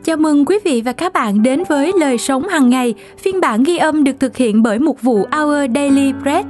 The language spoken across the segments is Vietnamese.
Chào mừng quý vị và các bạn đến với Lời Sống Hàng Ngày, phiên bản ghi âm được thực hiện bởi mục vụ Our Daily Bread.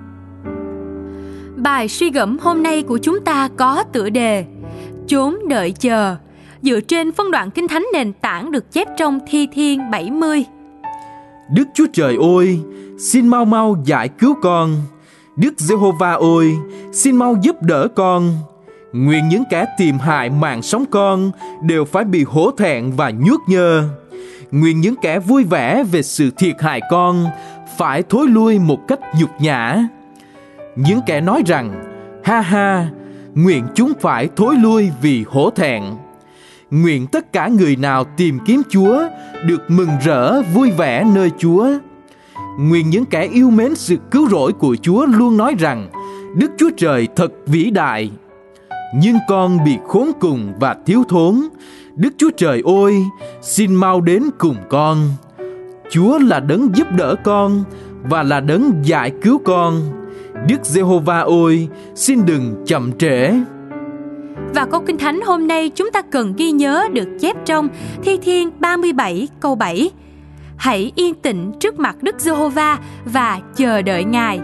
Bài suy gẫm hôm nay của chúng ta có tựa đề Chốn đợi chờ, dựa trên phân đoạn Kinh Thánh nền tảng được chép trong Thi Thiên 70. Đức Chúa Trời ơi, xin mau mau giải cứu con. Đức Giê-hô-va ơi, xin mau giúp đỡ con. Nguyện những kẻ tìm hại mạng sống con đều phải bị hổ thẹn và nhuốt nhơ. Nguyện những kẻ vui vẻ về sự thiệt hại con phải thối lui một cách nhục nhã. Những kẻ nói rằng, ha ha, nguyện chúng phải thối lui vì hổ thẹn. Nguyện tất cả người nào tìm kiếm Chúa được mừng rỡ vui vẻ nơi Chúa. Nguyện những kẻ yêu mến sự cứu rỗi của Chúa luôn nói rằng, Đức Chúa Trời thật vĩ đại. Nhưng con bị khốn cùng và thiếu thốn. Đức Chúa Trời ơi, xin mau đến cùng con. Chúa là đấng giúp đỡ con và là đấng giải cứu con. Đức Giê-hô-va ơi, xin đừng chậm trễ. Và câu Kinh Thánh hôm nay chúng ta cần ghi nhớ được chép trong Thi Thiên 37 câu 7. Hãy yên tĩnh trước mặt Đức Giê-hô-va và chờ đợi Ngài.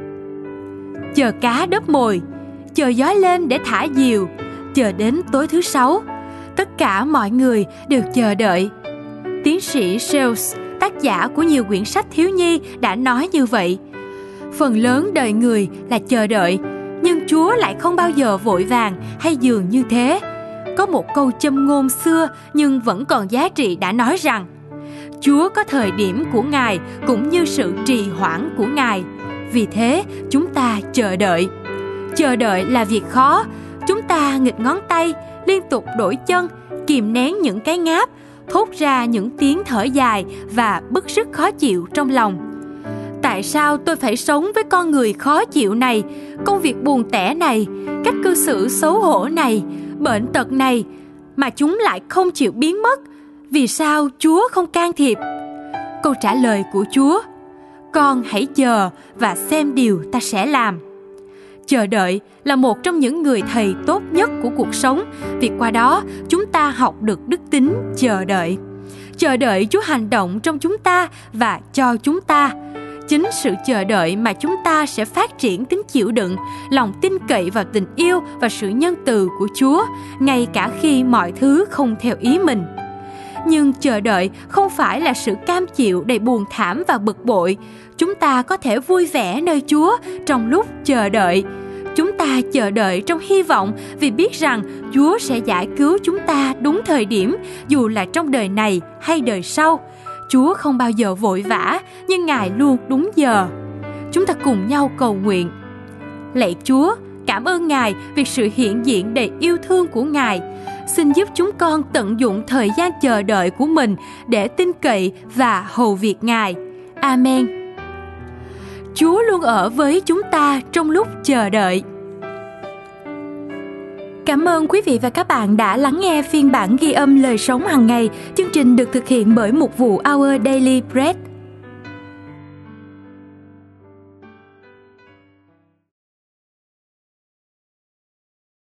Chờ cá đớp mồi, chờ gió lên để thả diều, chờ đến tối thứ sáu. Tất cả mọi người đều chờ đợi. Tiến sĩ Sales, tác giả của nhiều quyển sách thiếu nhi, đã nói như vậy. Phần lớn đời người là chờ đợi, nhưng Chúa lại không bao giờ vội vàng hay dường như thế. Có một câu châm ngôn xưa nhưng vẫn còn giá trị đã nói rằng, Chúa có thời điểm của Ngài cũng như sự trì hoãn của Ngài. Vì thế chúng ta chờ đợi. Chờ đợi là việc khó. Chúng ta nghịch ngón tay, liên tục đổi chân, kìm nén những cái ngáp, thốt ra những tiếng thở dài và bứt rứt khó chịu trong lòng. Tại sao tôi phải sống với con người khó chịu này, công việc buồn tẻ này, cách cư xử xấu hổ này, bệnh tật này, mà chúng lại không chịu biến mất? Vì sao Chúa không can thiệp? Câu trả lời của Chúa: con hãy chờ và xem điều ta sẽ làm. Chờ đợi là một trong những người thầy tốt nhất của cuộc sống, vì qua đó chúng ta học được đức tính chờ đợi. Chờ đợi Chúa hành động trong chúng ta và cho chúng ta. Chính sự chờ đợi mà chúng ta sẽ phát triển tính chịu đựng, lòng tin cậy vào tình yêu và sự nhân từ của Chúa, ngay cả khi mọi thứ không theo ý mình. Nhưng chờ đợi không phải là sự cam chịu đầy buồn thảm và bực bội. Chúng ta có thể vui vẻ nơi Chúa trong lúc chờ đợi. Chúng ta chờ đợi trong hy vọng vì biết rằng Chúa sẽ giải cứu chúng ta đúng thời điểm, dù là trong đời này hay đời sau. Chúa không bao giờ vội vã, nhưng Ngài luôn đúng giờ. Chúng ta cùng nhau cầu nguyện. Lạy Chúa, cảm ơn Ngài vì sự hiện diện đầy yêu thương của Ngài. Xin giúp chúng con tận dụng thời gian chờ đợi của mình để tin cậy và hầu việc Ngài. Amen. Chúa luôn ở với chúng ta trong lúc chờ đợi. Cảm ơn quý vị và các bạn đã lắng nghe phiên bản ghi âm Lời Sống Hàng Ngày. Chương trình được thực hiện bởi mục vụ Our Daily Bread.